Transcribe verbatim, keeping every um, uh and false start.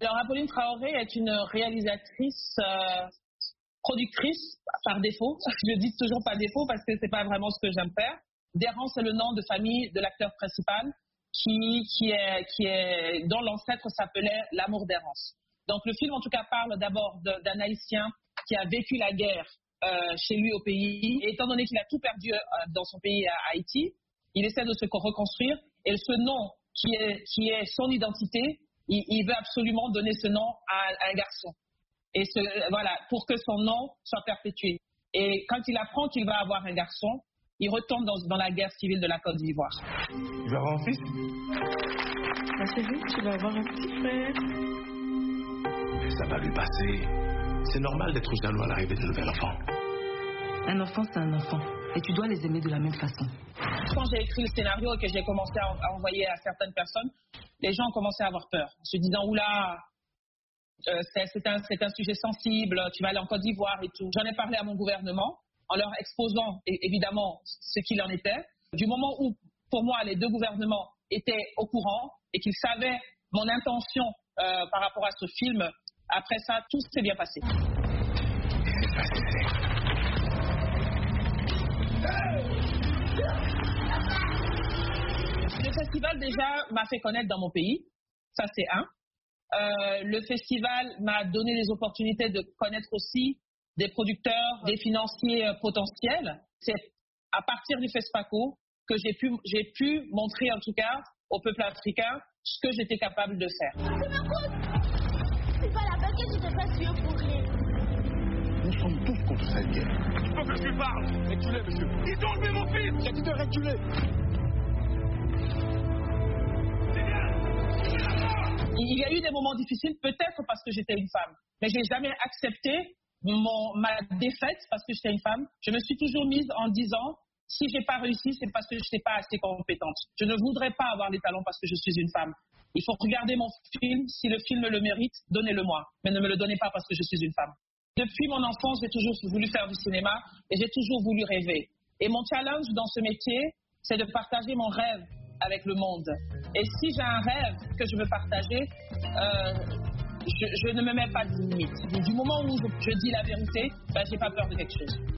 Alors, Apolline Traoré est une réalisatrice, euh, productrice par défaut. Je dis toujours pas défaut parce que c'est pas vraiment ce que j'aime faire. Deran, c'est le nom de famille de l'acteur principal qui, qui est, qui est, dont l'ancêtre s'appelait L'amour d'errance. Donc, le film, en tout cas, parle d'abord d'un Haïtien qui a vécu la guerre euh, chez lui au pays. Et étant donné qu'il a tout perdu euh, dans son pays à Haïti, il essaie de se reconstruire. Et ce nom qui est, qui est son identité, il, il veut absolument donner ce nom à, à un garçon. Et ce, voilà, pour que son nom soit perpétué. Et quand il apprend qu'il va avoir un garçon, il retombe dans, dans la guerre civile de la Côte d'Ivoire. Tu vas avoir un fils? Ma chérie, tu vas avoir un petit frère. Ça va lui passer. C'est normal d'être jaloux à l'arrivée d'un nouvel enfant. Un enfant, c'est un enfant. Et tu dois les aimer de la même façon. Quand j'ai écrit le scénario et que j'ai commencé à, à envoyer à certaines personnes, les gens ont commencé à avoir peur, en se disant, oula, euh, c'est un, un sujet sensible, tu vas aller en Côte d'Ivoire et tout. J'en ai parlé à mon gouvernement, en leur exposant évidemment ce qu'il en était. Du moment où, pour moi, les deux gouvernements étaient au courant et qu'ils savaient mon intention euh, par rapport à ce film, après ça, tout s'est bien passé. Le festival déjà m'a fait connaître dans mon pays, ça c'est un. Euh, le festival m'a donné les opportunités de connaître aussi des producteurs, des financiers euh, potentiels. C'est à partir du FESPACO que j'ai pu, j'ai pu montrer en tout cas au peuple africain ce que j'étais capable de faire. C'est pas la peine que tu te fasses tuer pour rien. Nous sommes tous contre cette guerre. Il faut que je lui parle. Reculez, monsieur. Ils ont enlevé mon fils. J'ai dit de reculer. Il y a eu des moments difficiles, peut-être parce que j'étais une femme. Mais je n'ai jamais accepté mon, ma défaite parce que j'étais une femme. Je me suis toujours mise en disant, si je n'ai pas réussi, c'est parce que je n'étais pas assez compétente. Je ne voudrais pas avoir des talents parce que je suis une femme. Il faut regarder mon film. Si le film le mérite, donnez-le-moi. Mais ne me le donnez pas parce que je suis une femme. Depuis mon enfance, j'ai toujours voulu faire du cinéma et j'ai toujours voulu rêver. Et mon challenge dans ce métier, c'est de partager mon rêve avec le monde. Et si j'ai un rêve que je veux partager, euh, je, je ne me mets pas de limite. Du moment où je, je dis la vérité, ben, j'ai pas peur de quelque chose.